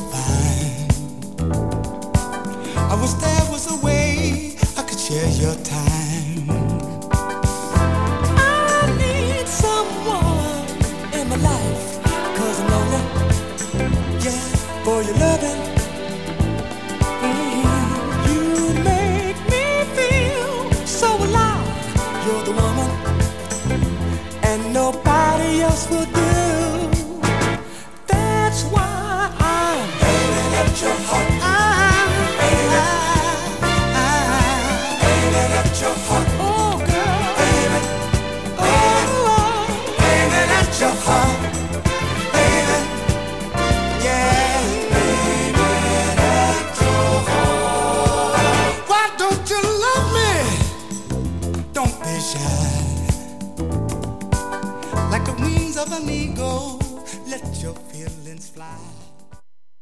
fine. I wish there was a way I could share your time. I need someone in my life, 'cause I'm lonely, yeah, for your loving. You make me feel so alive. You're the woman, and nobody else will do. That's why I'm aiming at your heart.